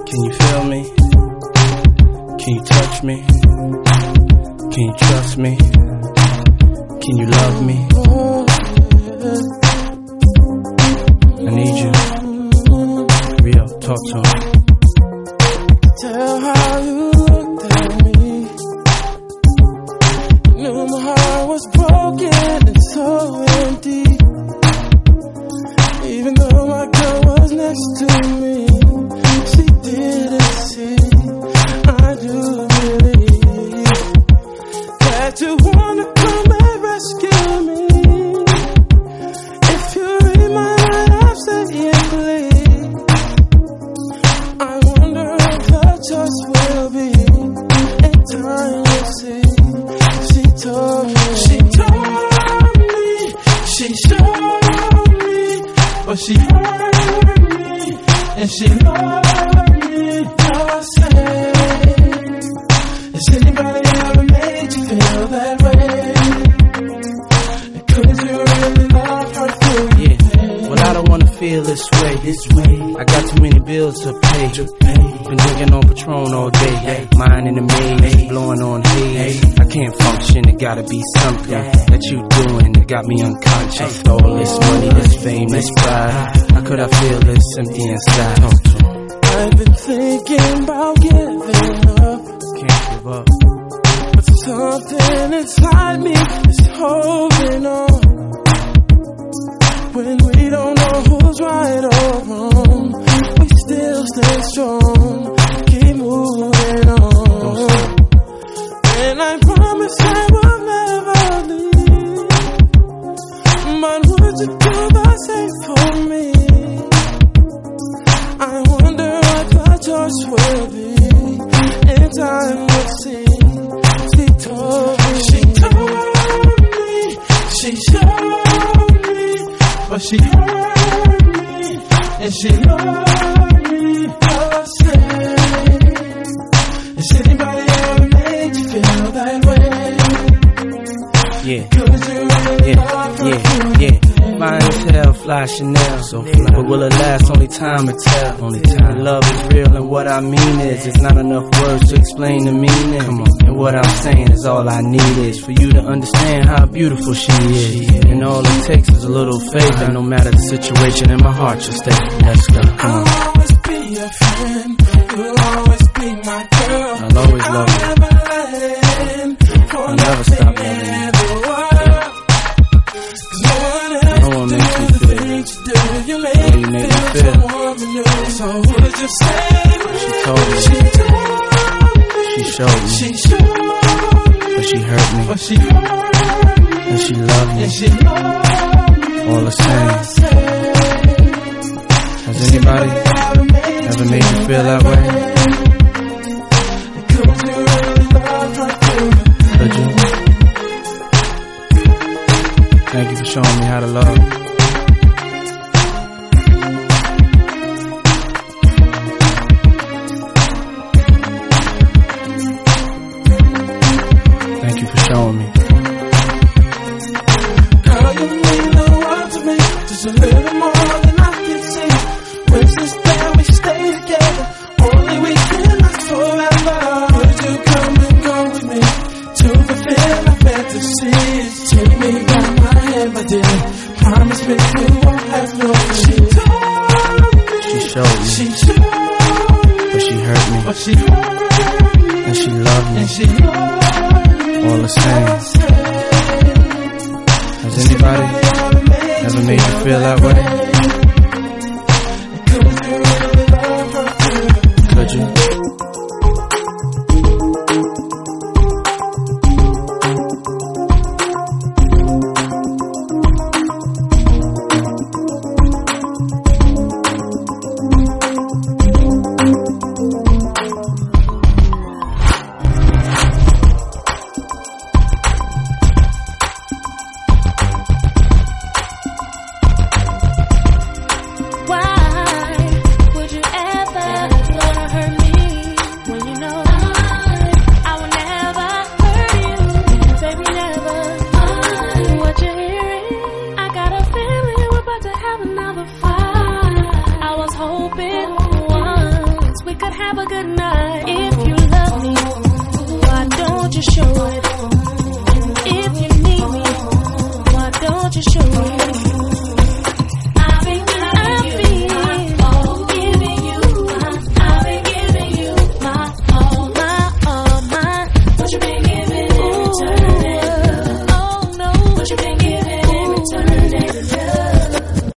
Can you feel me? Can you touch me? Can you trust me? Can you love me? I need you. Real, talk to me. Tell how you looked at me. Knew my heart was broken and so empty. Even though my girl was next to me, she didn't see. I do believe that you wanna come and rescue me. If you read my mind, I've said yeah, please. I wonder if the trust will be in time we'll see. She told me, she showed me, but she hurt me, and she loved me. I say, has anybody ever made you feel that way? Could you really love her through? Yeah, well I don't wanna feel this way. I got too many bills to pay. Been drinking on Patron all day. Mine in the maze, blowing on haze. I can't function, it gotta be something that you doing that got me unconscious. All this money, this fame, this pride. How could I feel this empty inside? I've been thinking about giving up. Can't give up. But something inside me is holding on. When we don't know who's right or wrong, we still stay strong, keep moving on. And I promise I will never leave. But would you do the same for me? I wonder what the choice will be. In time we'll see. She told me, she showed me, but she hurt me, and she loved me. I say, has anybody ever made you feel that way? Yeah, Could you really love her? yeah. Fine as hell, fly Chanel, so fly. But will it last? Only time will tell. Only time. Love is real, and what I mean is, it's not enough words to explain the meaning. Come on. And what I'm saying is, all I need is for you to understand how beautiful she is. And all it takes is a little faith, and no matter the situation, in my heart you'll stay. Let's go. Come on. I'll always be your friend. You'll always be my girl. I'll always love you. I'll never let in. I'll never stop loving you. You make me feel warm and new. So would you stay? She told me, she showed me, but she hurt me, and she loved me. All the same. Has anybody ever made you feel that way? Could you? Thank you for showing me how to love. Thank you for showing me. Girl, you mean the world to me, just a little more than I can see. Wish this day we stay together, only we can last forever. Would you come and go with me to fulfill my fantasies? Take me by my hand, my dear. Promise me you won't have no fear. She showed me, she showed me, but she hurt me, and she loved me. All the same. Has anybody ever made you feel that way? Could you? could have a good night.